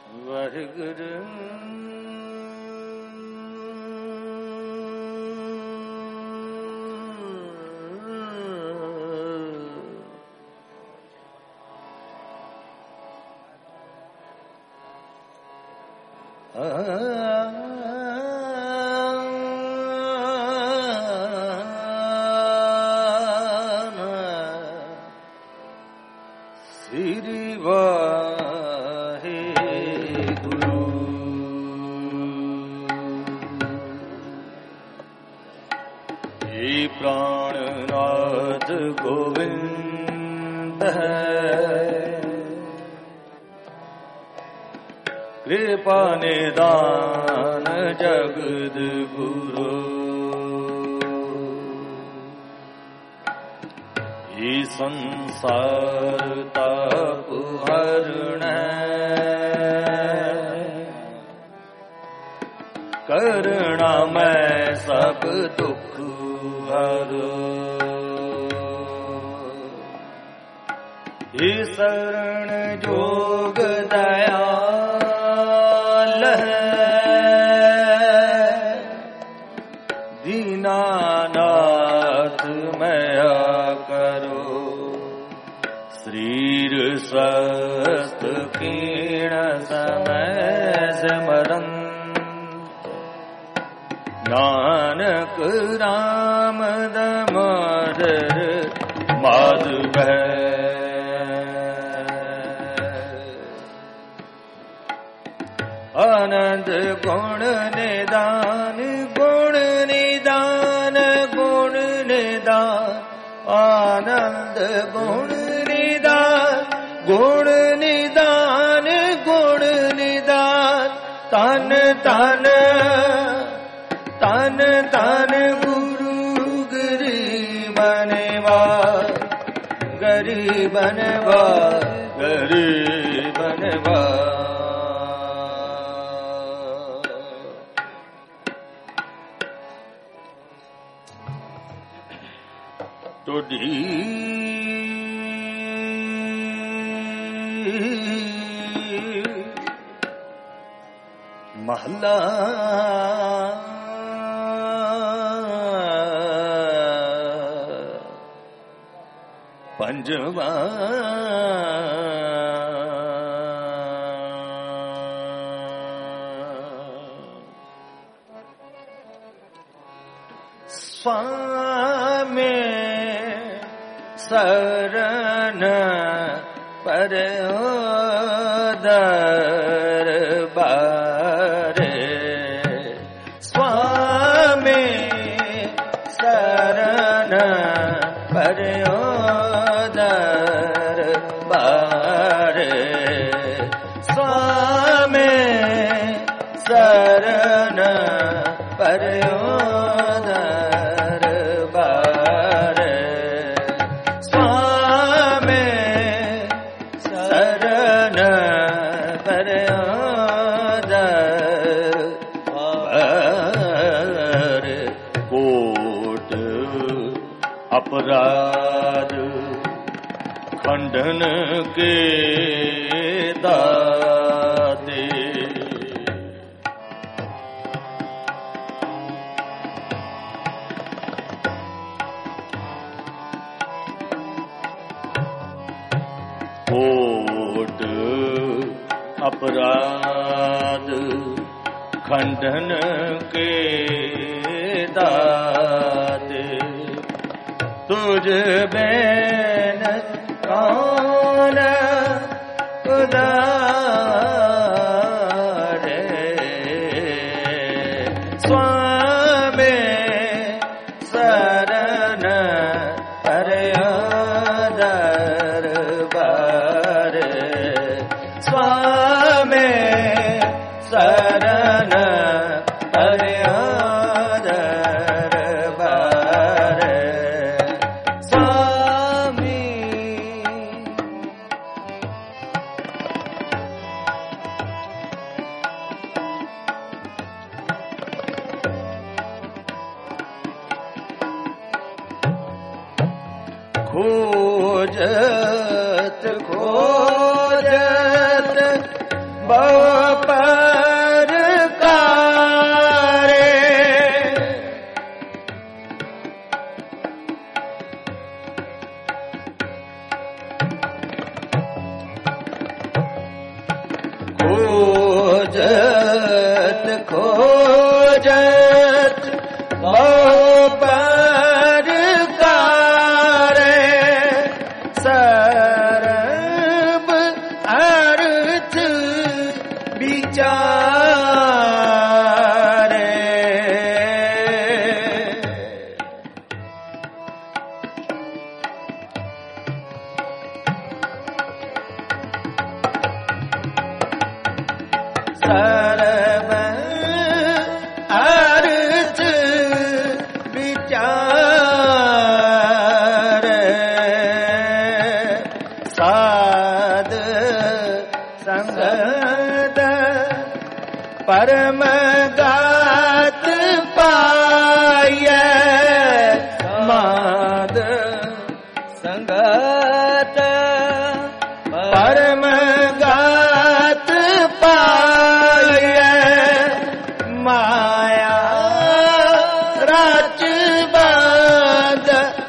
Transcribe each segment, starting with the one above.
वाहिगुरु प्राणनाथ गोविंद है, कृपा निदान जगद गुरु। ये संसार ताप हरण करना मैं सब दुख हरो। ये शरण जोग दयाल है, दीनानाथ मया करो। शरीर स्वस्थ कीर्ण समय स्मरण, नानक राम दामोदर माधव। आनंद गुण निदान गुण निदान गुण निदान, आनंद गुण निदान गुण निदान गुण निदान। तन तन तन तन गुरु गरीबनवा गरीबनवा गरीबनवा। टोडी महला पंजवा। स्वामी शरण परो दरबारे, स्वामी शरण परो दरबारे। स्वामी शरण परो अपराध खंडन के दाते। कोट अपराध खंडन के दाते। तुझ बैन कौन उदारे, स्वामी शरण परो दरबारे। स्वामी शरण परो खोजत खोजत बहु जत परकार सर्ब अर्थ विचारे सर्व अर्थ विचार साध संगत परम गात पाय माद संगत परम गात पाय माया राच बांध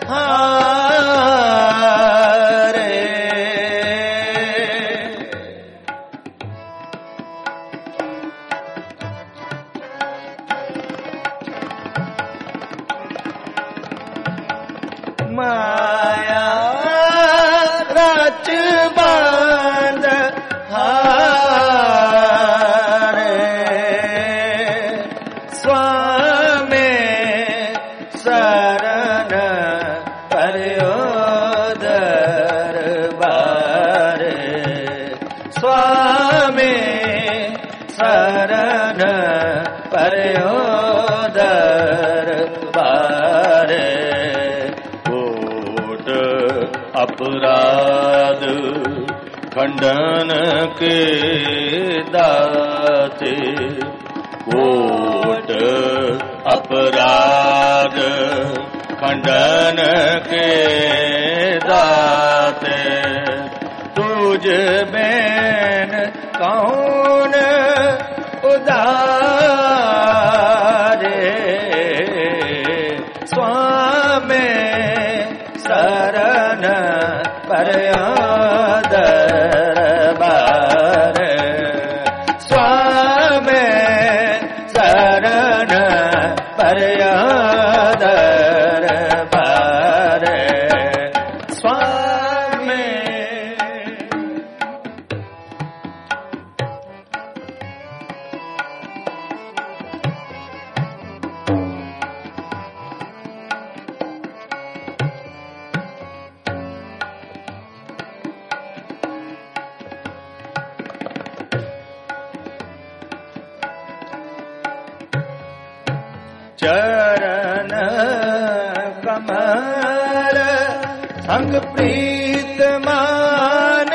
हारे माया राच बांध हारे स्वामी शरण पर्यो दरबार स्वामी शरण पर्यो दरबार कोट अपराध खंडन के दाते कोट अपराध खंडन के दाते तुझ बैन कौन उदारे स्वामी शरण पर्यो दरबार स्वामी शरण पर्यो दरबार स्वामी चरण कमल संग प्रीत मान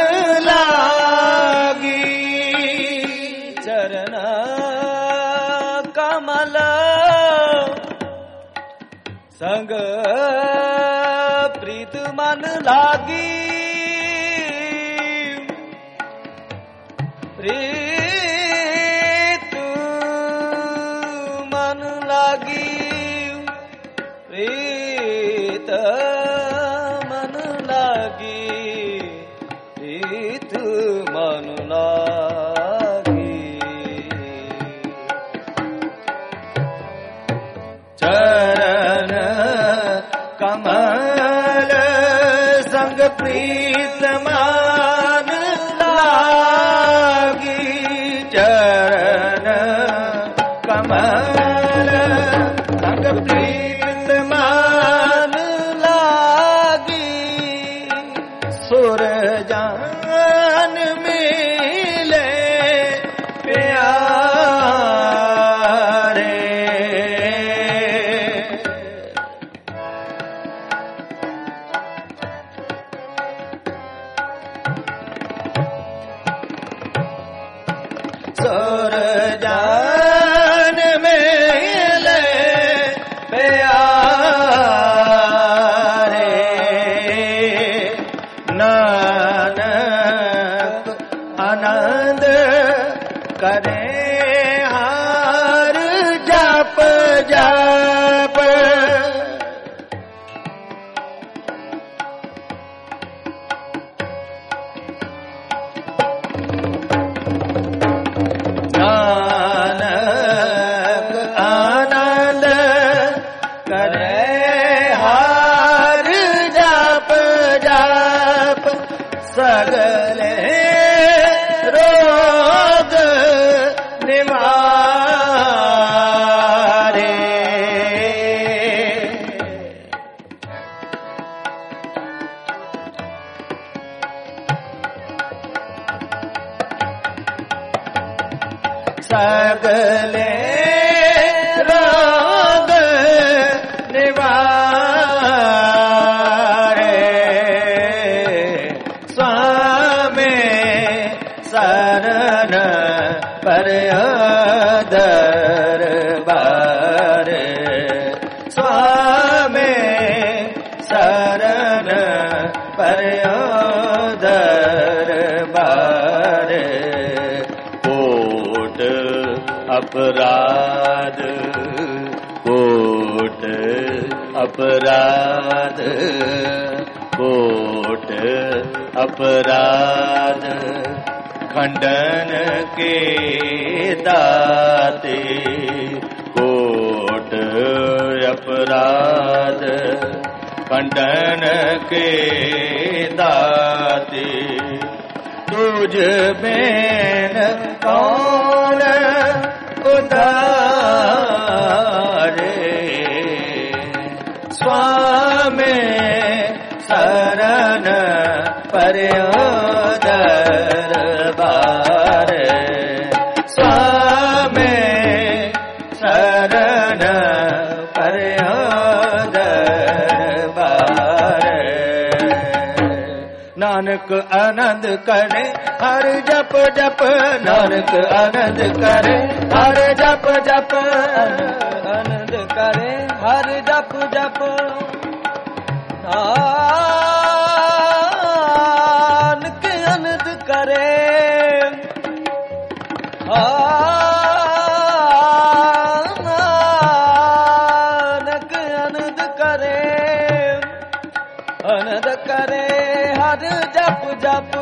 लागी चरण कमल संग प्रीत मन लागी प्रीत मन लागी प्रीत मन लागी प्रीत मन लागी चरण कमल संग प्रीत मान लागी चरण कमल संग प्रीत मान लागी सुर जान मिले प्यारे सुर जान मिले प्यारे नानक आनंद करे हार जप जप नानक सगले रोग निवारे स्वामी शरण पर्यो दरबार स्वामी शरण पर्यो दरबार कोट अपराध कोट अपराध कोट अपराध खंडन के दाते कोट अपराध खंडन के दाते तुझ में कौन उदारे स्वामी शरण पर्यो दरबार स्वामी शरण पर्यो दरबार नानक आनंद करे हर जप जप नानक आनंद करे हर जप जप आनंद करे हर जप जप नानक आनंद करे नानक आनंद करे आनंद करे हर जप जप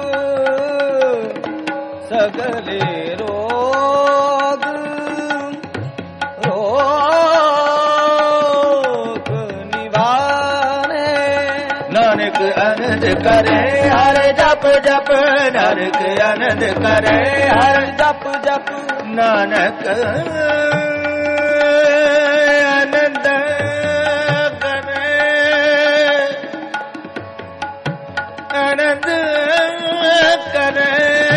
सगले रोग रोग निवारे नानक आनंद करे हर जप जप नानक आनंद करे हर जप जप नानक आनंद करे आनंद करे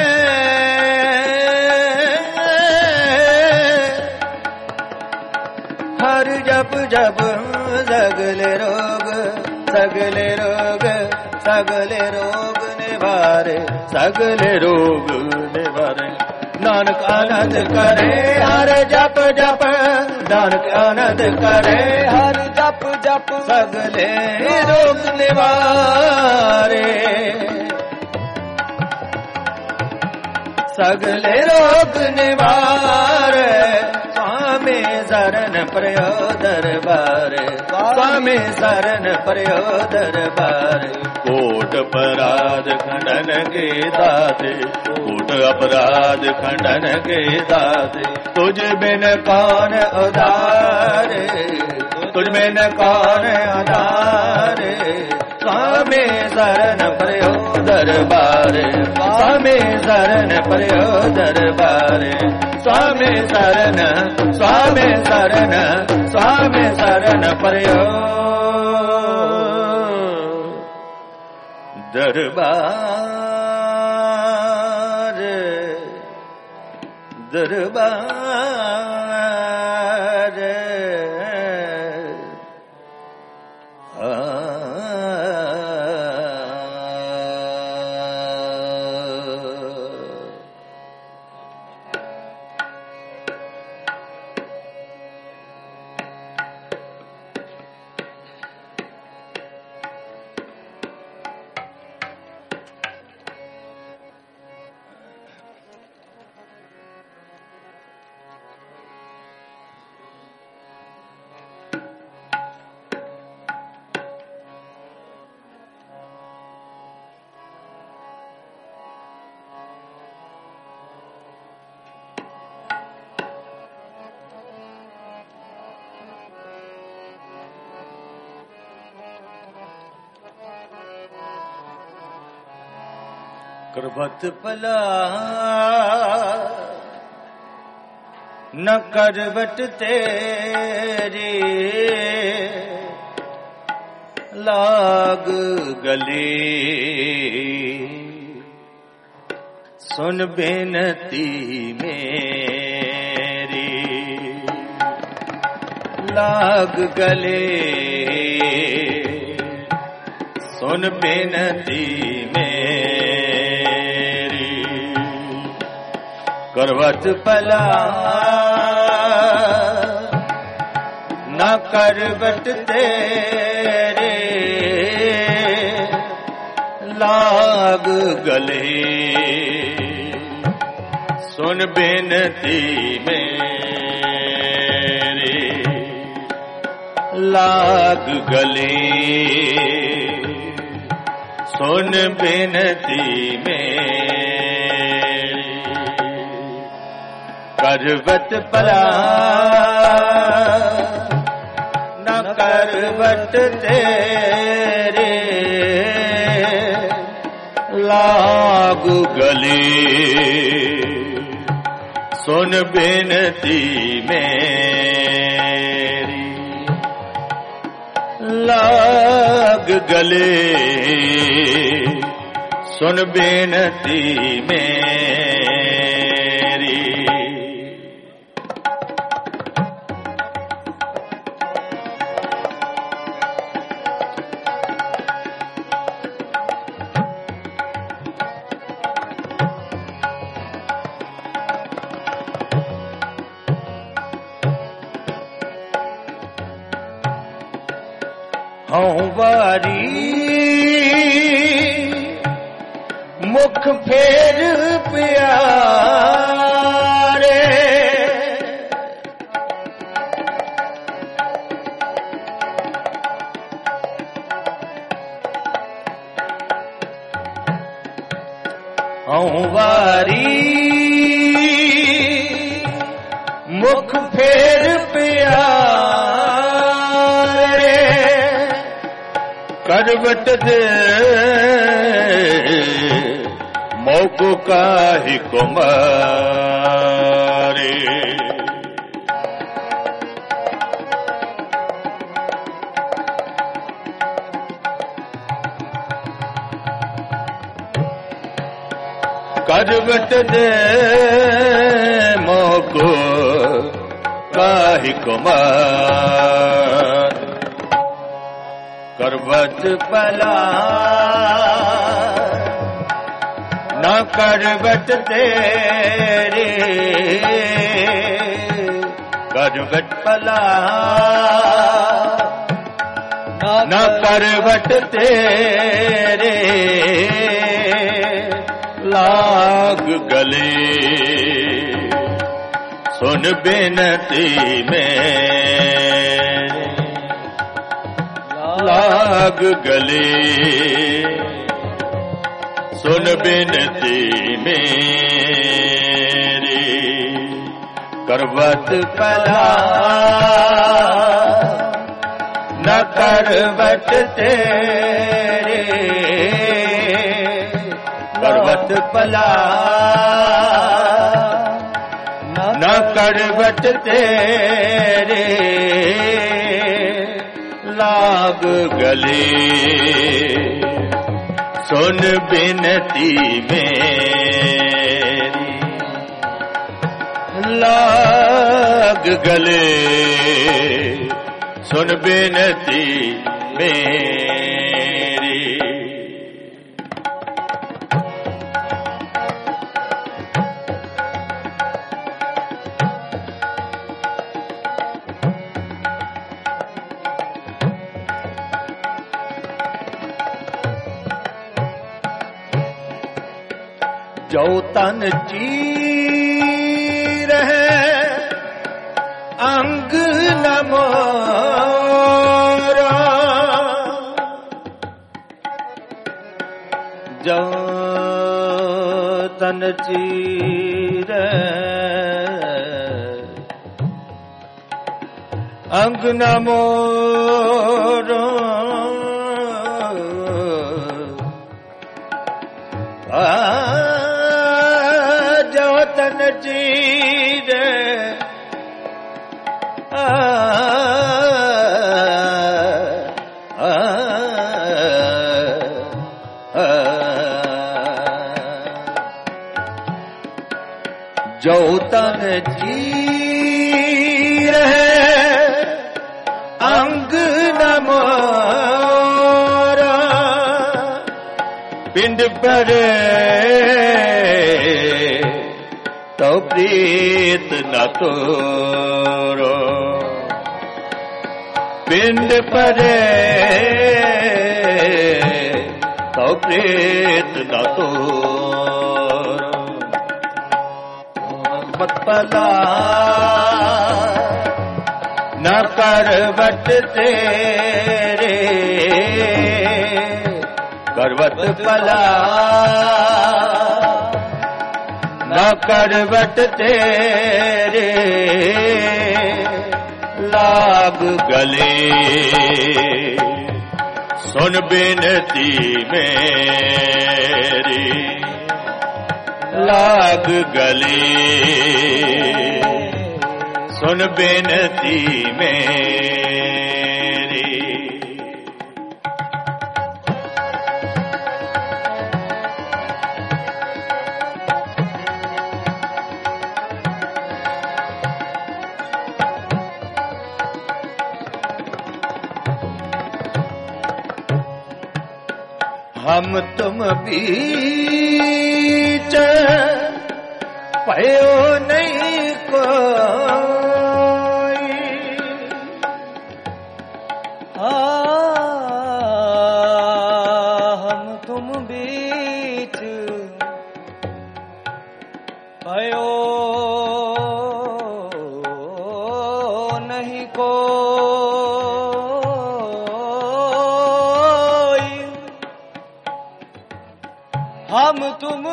हर जप जप सगले रोग सगले रोग सगले रोग निवारे सगले रोग निवारे नानक आनंद करे हर जप जप नानक आनंद करे हर जप जप सगले रोग निवारे सगले रोग निवारे स्वामी शरण पर्यो दरबार स्वामी शरण पर्यो दरबार कोट अपराध खंडन के दाते कोट अपराध खंडन के दाते तुझ बिन कौन उधारे तुझ बिन कौन उधारे स्वामी शरण पर्यो दरबार स्वामी शरण पर्यो दरबार स्वामी शरण स्वामी शरण स्वामी शरण पर्यो दरबार दरबार करवत पला न करवट तेरी लाग गले सुन बेनती में लाग गले सुन बिनती मेरी करवत पला न करवट तेरे लाग गले सुन बिनती मेरी लाग गले सुन बिनती मेरी करवत पला न करवट तेरे लाग गले सुन बिनती मेरी लाग गले सुन बिनती मेरी हूँ वारी मुख फेर प्यारे हूँ वारी मुख फेर प्यारे करवट दे मौको काहि कुमारे करवट दे मौको काहि कुमार करवत पला न करवट तेरे करवट पला न करवट तेरे लाग गले सुन बिनती में लाग गले सुन बिनती मेरी करवत पला न करवट तेरे करवत पला न करवट तेरे लाग गले सुन बिनती मेरी लाग गले सुन बिनती मेरी जो तन चीर है अंग न मोरा जो तन चीर अंग न मोरा तन चीर जो तन चीर है मोरा पिंड परे तो प्रीत न तोरो पिंड परे तो प्रीत न तोरो मत पला न करवट तेरे करवट पला न करवट तेरे लाग गले सुन बिनती मेरी लाग गले सुन बिनती मेरी हम तुम बीच पयो नहीं कोई हम तुम बीच पयो नहीं कोई हम तुम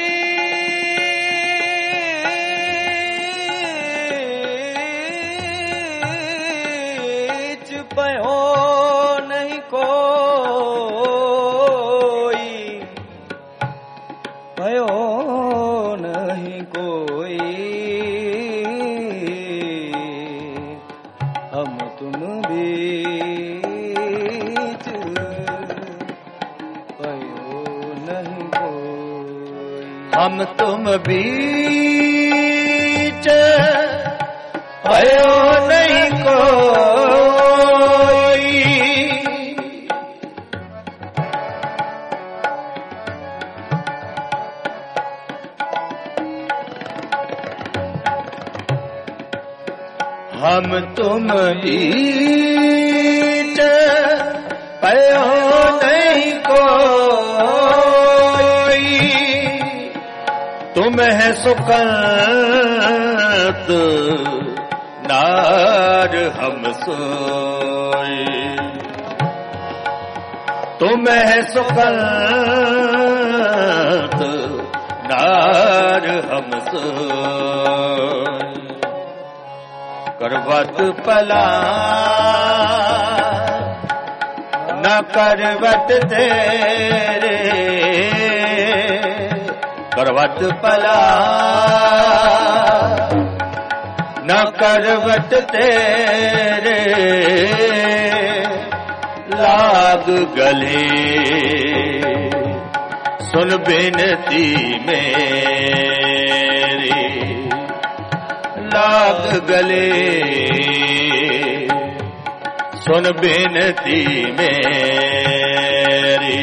बीच पयो नहीं कोई पयो नहीं कोई हम तुम बीच पयो नहीं कोई हम तुम बीच पयो नहीं कोई हम तुम बीच पयो नहीं कोई तुम है सुकंत नार हम सोई तुम है सुकंत नार हम सोई करवट पला न करवट तेरे करवट पला न करवट तेरे लाग गले सुन बिनती मेरी लाग गले सुन बिनती मेरी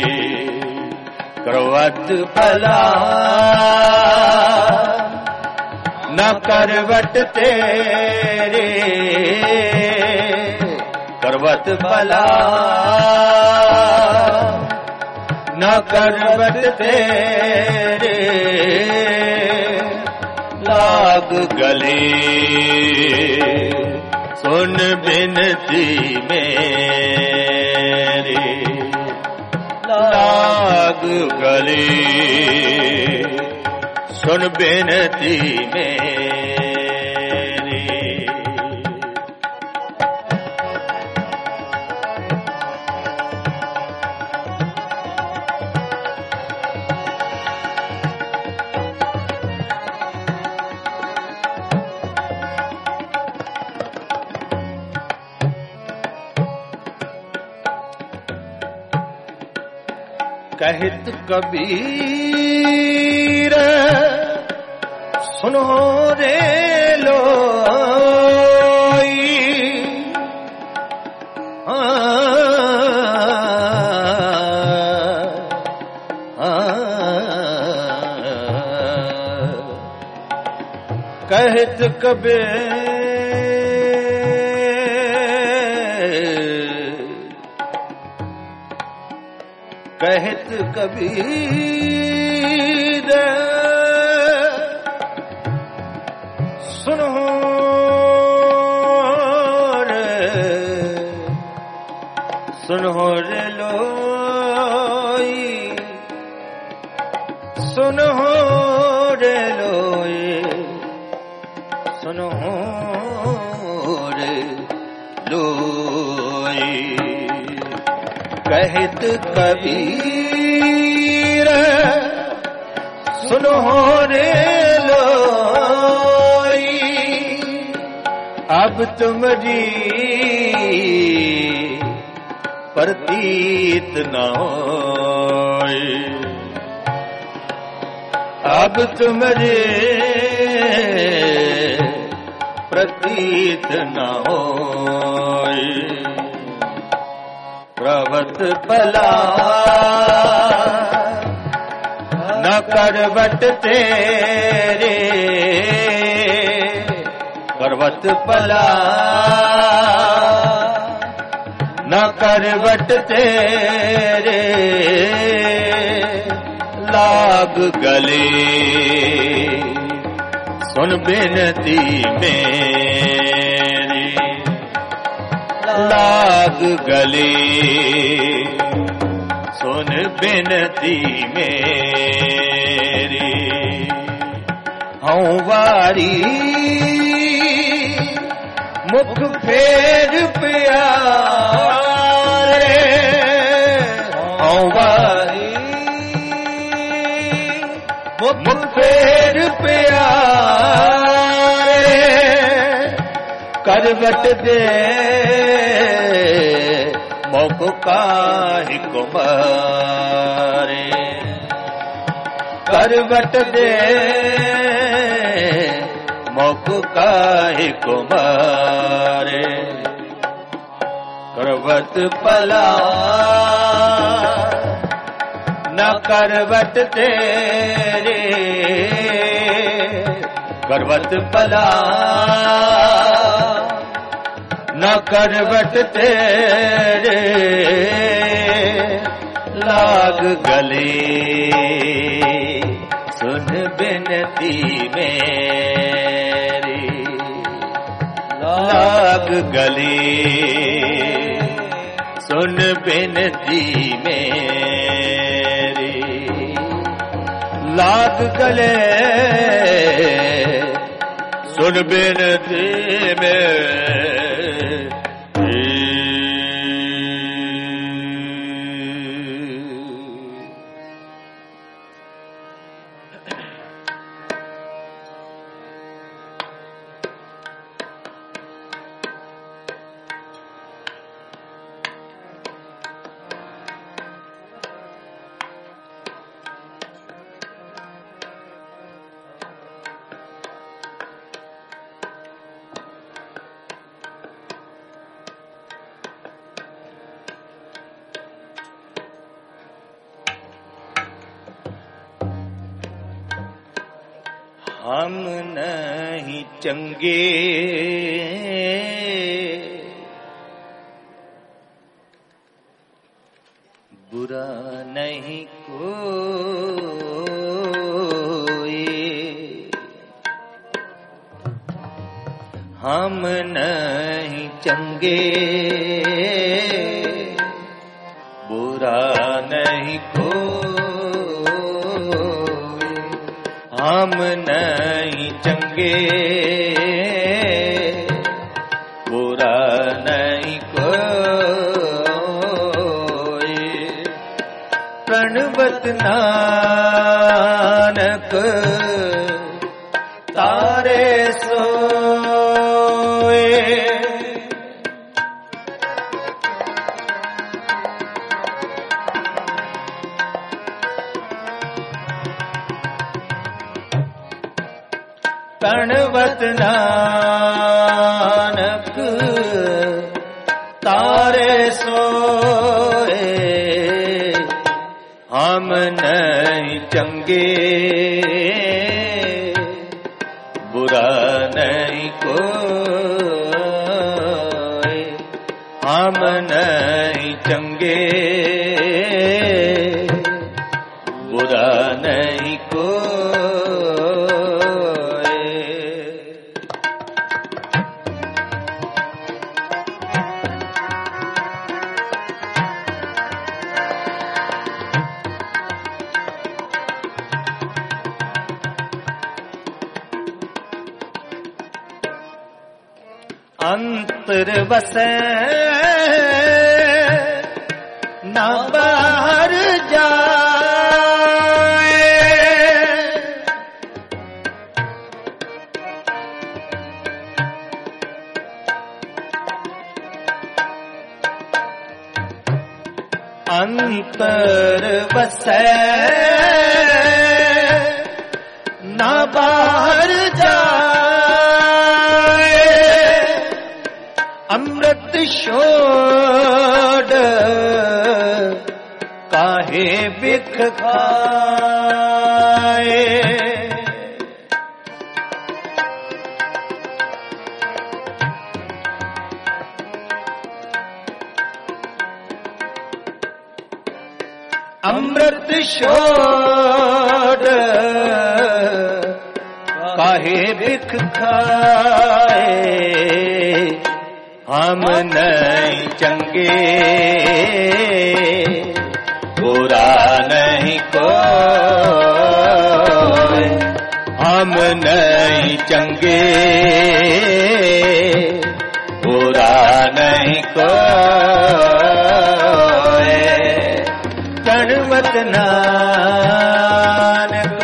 करवट पला न करवट तेरे करवट पला न करवट तेरे लाग गले सुन बिनती मेरी लाग गले सुन बिनती मेरी कहत कबीर सुनो रे लोई कहत कबीर कहत कबीर सुनो रे लोई सुनो रे लोई सुनो रे लोई कहत कबीर सुनो रे लोई अब तुम्हारी प्रतीत न होए अब तुम्हारे प्रतीत न होए प्रवत पला न करवट तेरे पर्वत पला न करवट तेरे लाग गले सुन बिनती मेरी लाग गले सुन बिनती मेरी हूँ वारी मुख फेर प्यारे हूँ वारी मुख फेर प्यारे करवट दे मुख काहि कुमारे करवट दे मुख काहि कुमारे करवट पला न करवट तेरे करवट पला न करवट तेरे लाग गले सुन बिनती मेरी लाग गले सुन बिनती मेरी लाग गले सुन बिनती मेरी हम नहीं चंगे बुरा नहीं कोई हम नहीं चंगे बुरा नहीं कोई हम नहीं चंगे बुरा नहीं कोई प्रणवत नानक तारे सोए प्रणवत नानक तारे सोए हम नहीं चंगे बुरा नहीं कोई, हम नहीं चंगे, बुरा नहीं कोई। अंतर बसे न बाहर जाए, अंतर बसे न बाहर जाए, अमृत छोड़ काहे बिख खाए। अमृत छोड़ काहे बिख खाए, हम नहीं चंगे, बुरा नहीं कोई, हम नहीं चंगे, बुरा नहीं कोई। प्रणवत नानक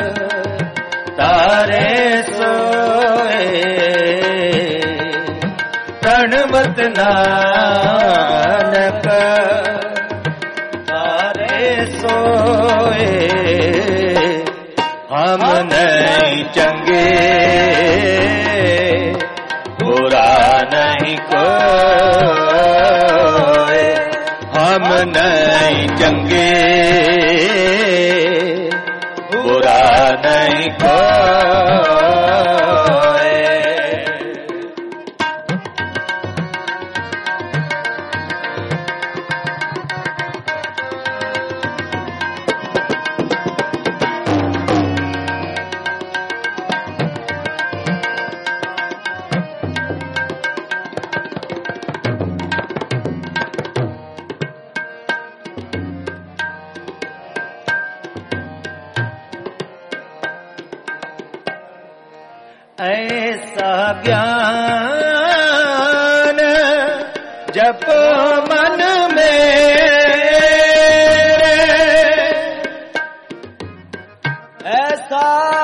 तारे सोए, प्रणवत नानक तारे सोए, हम नहीं चंगे, बुरा नहीं कोई, हम नहीं चंगे, बुरा नहीं कोई। ऐसा ज्ञान जप मन में, ऐसा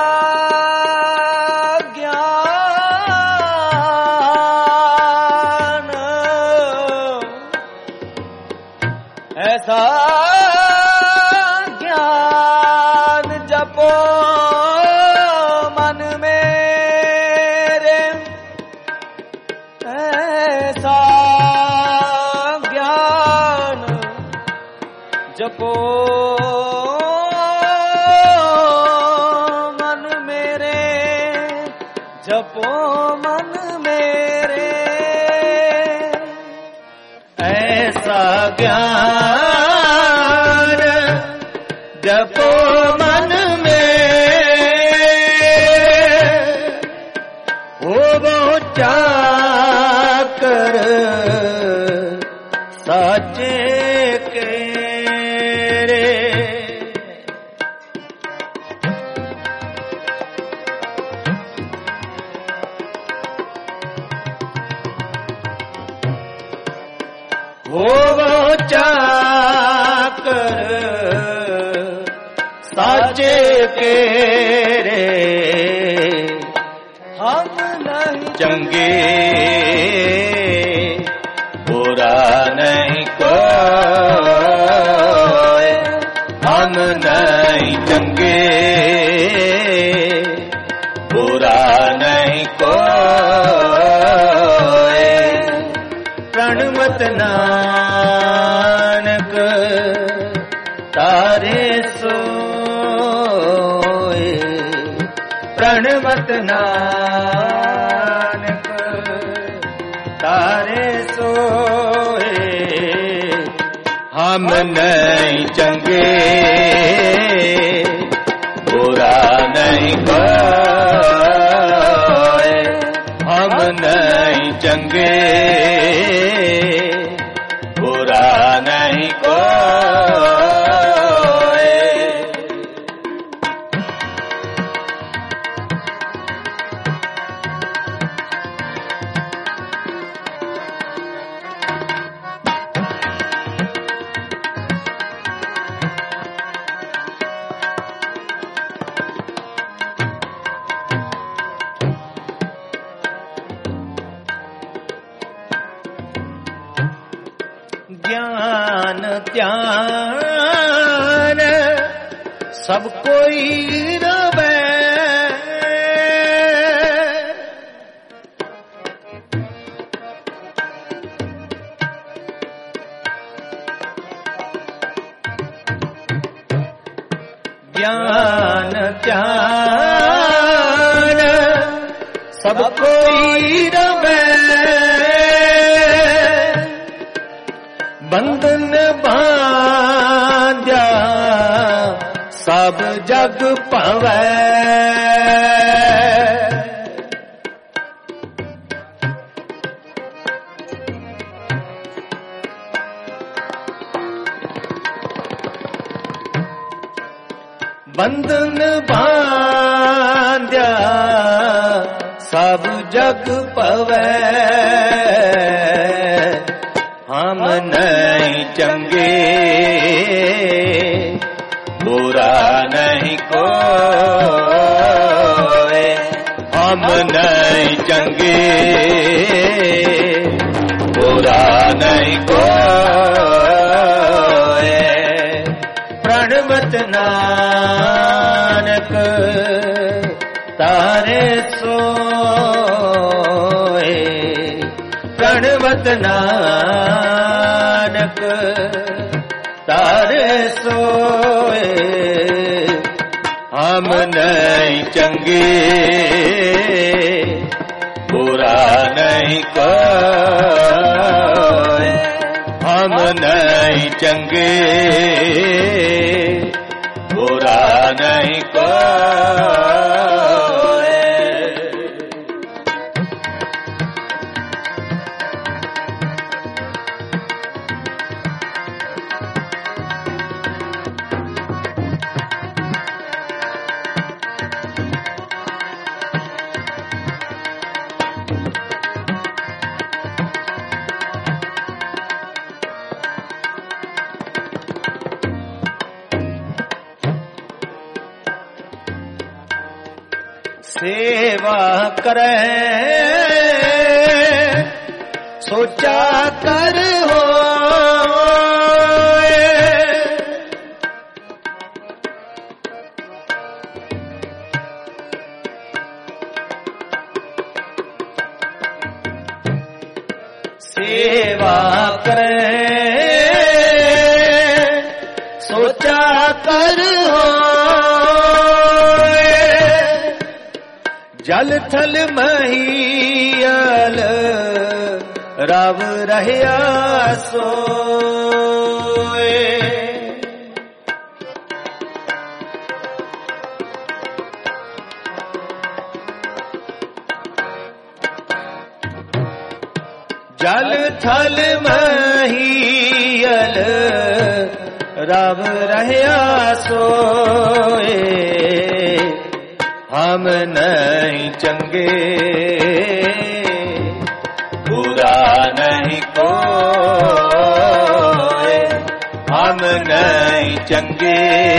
ज्ञान, ऐसा ज्ञान जपो मन में, ऐसा ज्ञान जपो मन मेरे, जपो मन मेरे, ऐसा ज्ञान जपो मन में, वो चाकर साचे के रे, वो चाकर साचे के रे, हम नहीं चंगे, बुरा नहीं कोई, हम नहीं चंगे, बुरा नहीं कोई। प्रणवत नानक तारे सोए, प्रणवत प्रणमत नानक तारे सोए हम नहीं चंगे बुरा नहीं कोई हम नहीं चंगे बुरा नहीं कोई ज्ञान त्यान सब कोई रवे ज्ञान त्यान सब कोई रवे बंधन बांध्या सब जग पावै बंधन बांध्या सब जग पावै हम नहीं चंगे बुरा नहीं कोई हम नहीं चंगे बुरा नहीं कोई प्रणमत नानक तारे सोए प्रणमत नानक तारे सोए हम नहीं चंगे बुरा नहीं कोई हम नहीं चंगे बुरा नहीं कोई सेवा करे सोचा कर हो सेवा करे सोचा कर हो जल थल महियल रव रहया सोए जल थल महियल रव रहया सोए हम नहीं चंगे बुरा नहीं कोई हम नहीं चंगे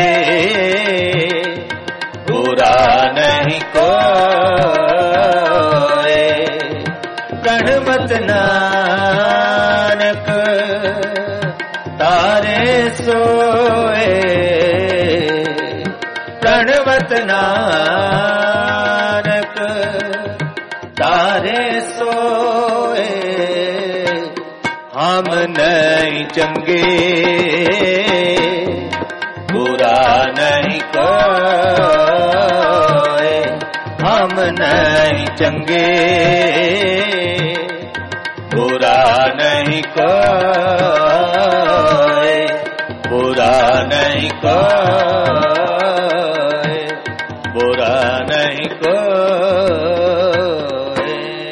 बुरा नहीं कोई प्रणमत नानक तारे सोए प्रणमत नानक तारे सोए हम नहीं चंगे बुरा नहीं कोई हम नहीं चंगे, बुरा नहीं कोई, बुरा नहीं कोई, बुरा नहीं कोई।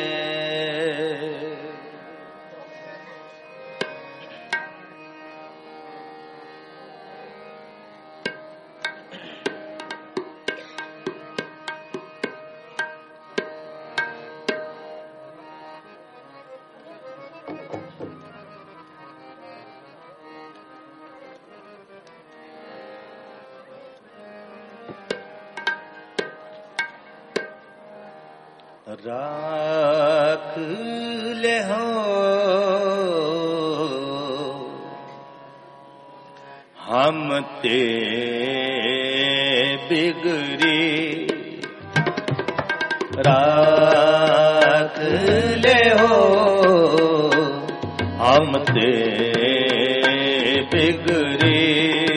राख ले हो हम ते बिगड़ी, राख ले हो हम ते बिगड़ी,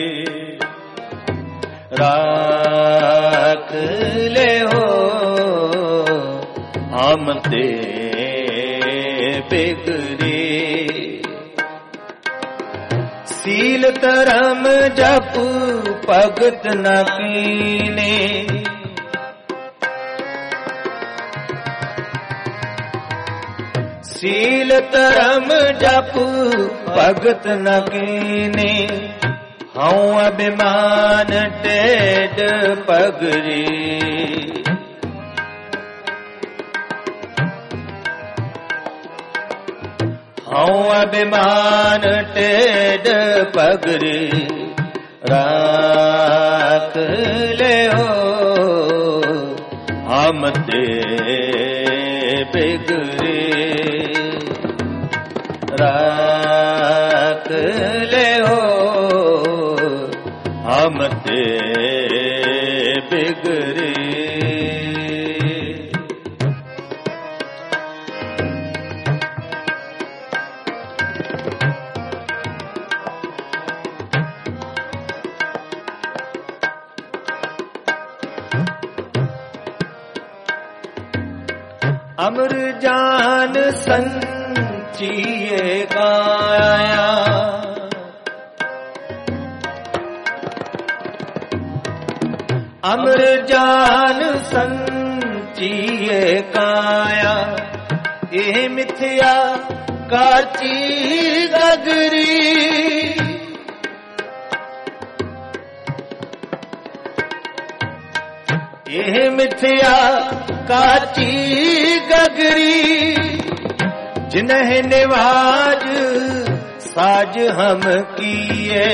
राख ले हो हम ते बिगड़ी। सील धर्म जप भगत न कीने, सील धर्म जप भगत न कीने, हूँ अभिमान टेढ़ पगड़ी, हूँ अभिमान टेढ़ पगड़ी, राख ले हो हम ते बिगड़ी, राख ले हो हम ते बिगड़ी। अमर जान संचिए गाया, अमर जान संचिए काया, ये मिथ्या काची गगरी, ये मिथ्या काची गगरी, जिन्ह निवाज साज हम किए,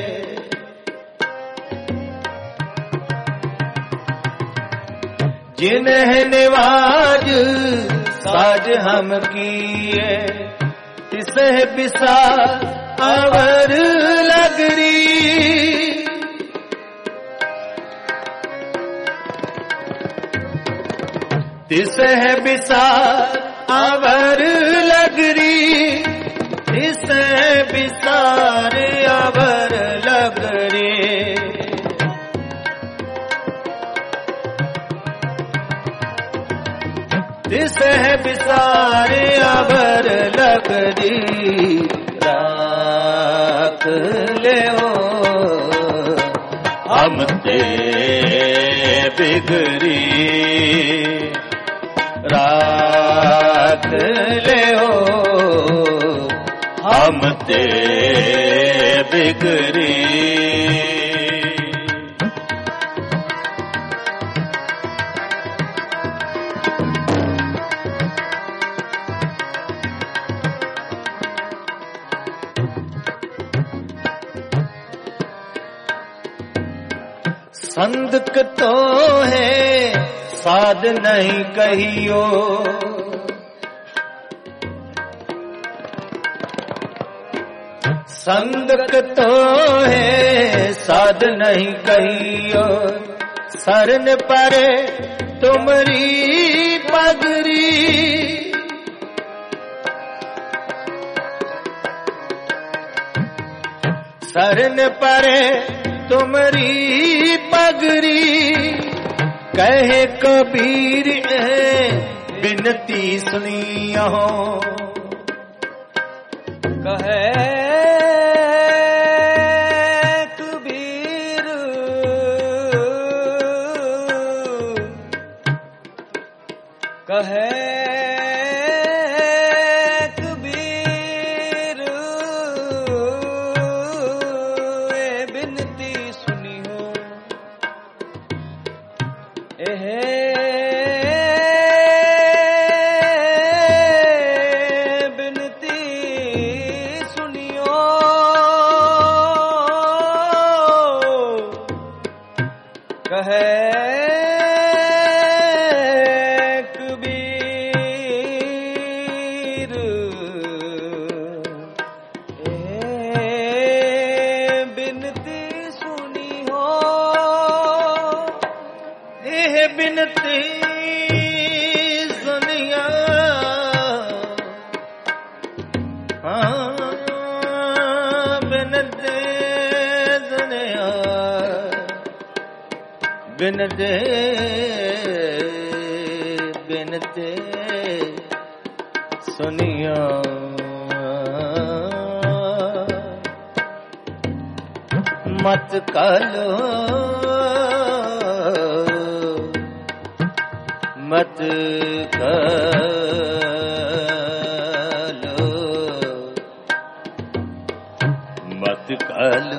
जिन्ह निवाज साज हम किए, तिसह बिसा अवर लगरी, तिसह बिसा अवर लगरी, तिसह बिसार अवर लगरी, तिसह बिसार अवर लगरी, राख ले हो हम ते बिगड़ी, राख ले हो हम ते बिगड़ी। संदक तो है साध नहीं कहियो, संदक तो है साध नहीं कहियो, शरण परे तुमरी पगरी, शरण परे तुमरी पगरी, ਕਹੇ ਕਬੀਰ ਬਿਨਤੀ ਸੁਣੀਓ ਕਹੇ ਕਹੇ ਕਬੀਰ ਇਹ ਬਿਨਤੀ ਸੁਣੀਓ ਇਹ ਬਿਨਤੀ ਸੁਣੀਓ ਕਹੇ ਬਿਨਤੀ ਸੁਣਿਆ ਬਿਨਤੀ ਸੁਣਿਆ ਬਿਨਤੀ ਬਿਨਤੀ ਸੁਣਿਆ ਮਤ ਕਾਲੋ ਮਤ ਕਾਲੋ ਮਤ ਕਾਲੋ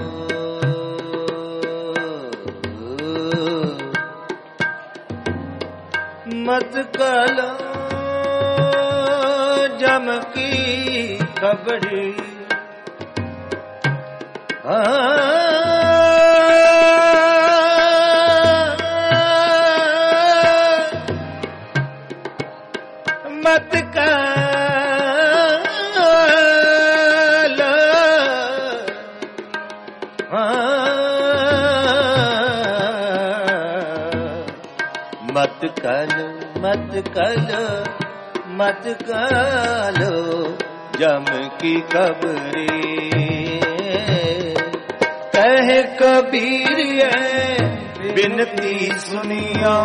ਮਤ ਕਾਲੋ ਜਮ ਕੀ ਖਬਰੀ ਮਤ ਕਾਲੋ ਮਤ ਕਾਲੋ ਮਤ ਕਾਲੋ ਮਤ ਕਾਲੋ ਜਮ ਕੀ ਖਬਰੀ ਕਹੇ ਕਬੀਰ ਬਿਨਤੀ ਸੁਣਿਓ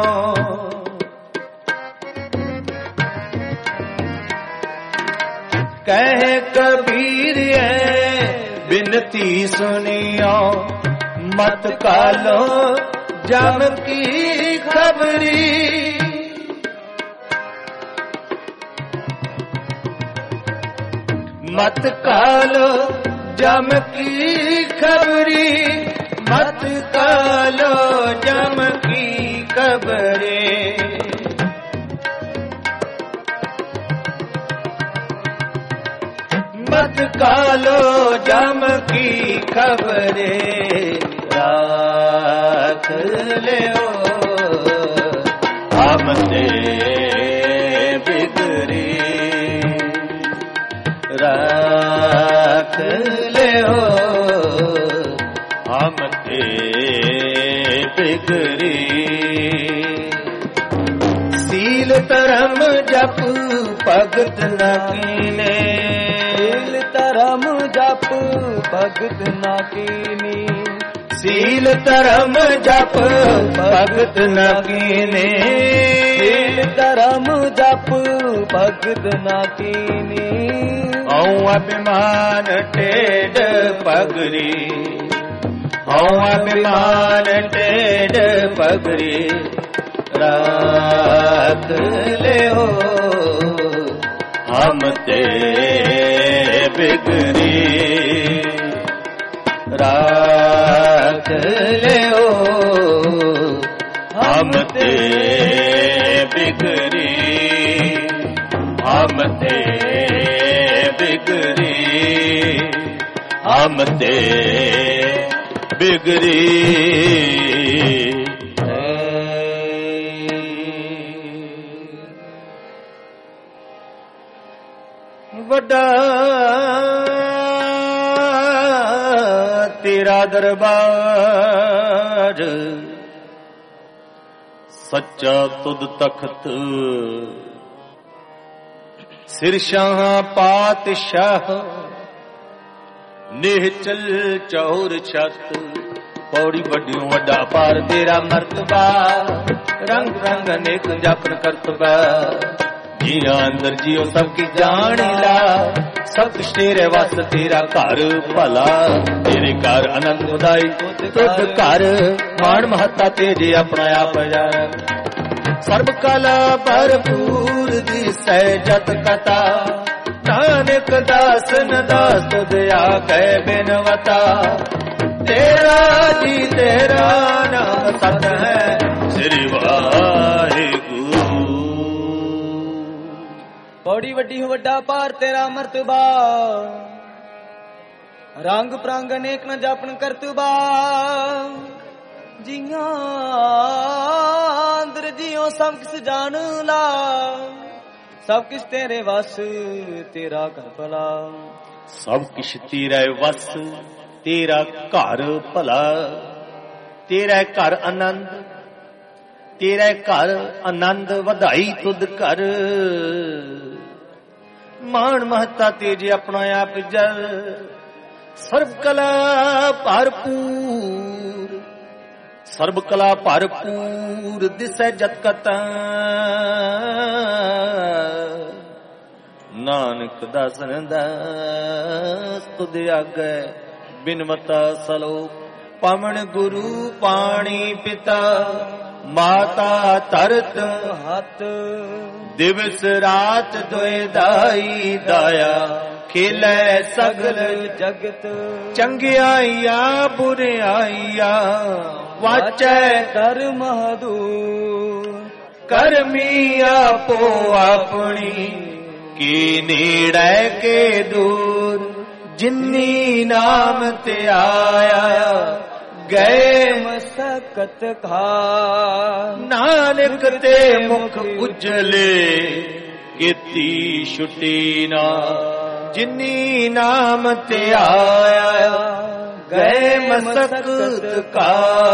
ਕਹੇ ਕਬੀਰ ਬਿਨਤੀ ਸੁਣਿਓ ਮਤ ਕਾਲੋ ਜਮ ਕੀ ਖਬਰੀ ਮਤ ਕਾਲੋ ਜਮ ਕੀ ਖਬਰੀ ਮਤ ਕਾਲੋ ਜਮ ਕੀ ਖਬਰੇ ਮਤ ਕਾਲੋ ਜਮ ਕੀ ਖਬਰੇ ਰਾਖ ਲਿਓ ਆਮਦੇ ਬਿਗਰੀ ਰਾਖ ਲਿਓ ਆਮਦੇ ਬਿਗਰੀ ਸੀਲ ਧਰਮ ਜਪ ਭਗਤ ਨ ਕੀਨੇ ਸੀਲ ਧਰਮ ਜਪ ਭਗਤ ਨਾ ਕੀਨੀ ਸੀਲ ਧਰਮ ਜਪ ਭਗਤ ਨ ਕੀਨੇ ਸੀਲ ਧਰਮ ਜਪ ਭਗਤ ਨਾ ਕੀਨੀ ਹਉ ਅਭਿਮਾਨ ਟੇਢ ਪਗਰੀ ਹਉ ਅਭਿਮਾਨ ਟੇਢ ਪਗਰੀ ਰਾਖ ਲਿਓ ਹਮ ਤੇ ਬਿਗਰੀ ਰਾਖ ਲਿਓ ਹਮ ਤੇ ਬਿਗਰੀ ਹਮ ਤੇ ਬਿਗਰੀ ਹਮ ਤੇ ਬਿਗਰੀ ਵੱਡਾ ਤੇਰਾ ਦਰਬਾਰ ਸੱਚਾ ਤੁਧ ਤਖਤ ਸਿਰਸ਼ਾਹ ਪਾਤਸ਼ਾਹ ਨਿਹਚਲ ਚੌਰ ਛੱਤ ਪੌੜੀ ਵੱਡਿਓ ਵੱਡਾ ਪਾਰ ਤੇਰਾ ਮਰਤਬਾ रंग रंग अनेक जपन करतबा जिया अंदर जियो सब की जान ला सब कुछ तेरे वस तेरा घर भला तेरे घर आनंद उदाई तुद घर मान महता तेजे अपना आप सर्व कला भरपूर दिसै जत कथा नानक दास न दास तुद आखे बिनवता तेरा जी तेरा नाम सत है श्री वाहिगुरु। बड़ी वड्डी हो वड्डा पार तेरा मर्तबा रंग प्रांग अनेक न जापन करतबा जिया अंदर जियो सब किस जान ला सब किस तेरे वस तेरा घर भला सब किश तेरे वस तेरा घर भला तेरा घर आनंद तेरा घर आनंद वधाई तुद कर मान महता तेजे अपना आप जल सर्व कला भरपूर सर्व कला भरपूर दिसै जत कता नानक दासन दास तुद आगे बिनवता सलोक पवन गुरु पाणी पिता माता तरत हत दिवस रात दोए दाई दाया खिलै सगल जगत चंगियाइया बुराइया वाचै धर्म दूर करमी आपो अपनी की नेड़े के दूर जिन्नी नाम ते आया गए मसकत खा नानक ते मुख उजले कीती छुटी ना जिन्नी नाम ते आया गए मसकत का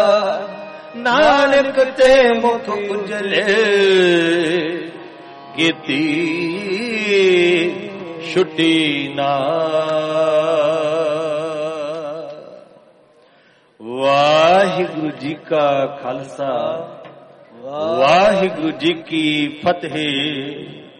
नानक ते मुख उजले कीती छुटी ना। वाहिगुरु जी का खालसा वाहिगुरु जी की फतेह।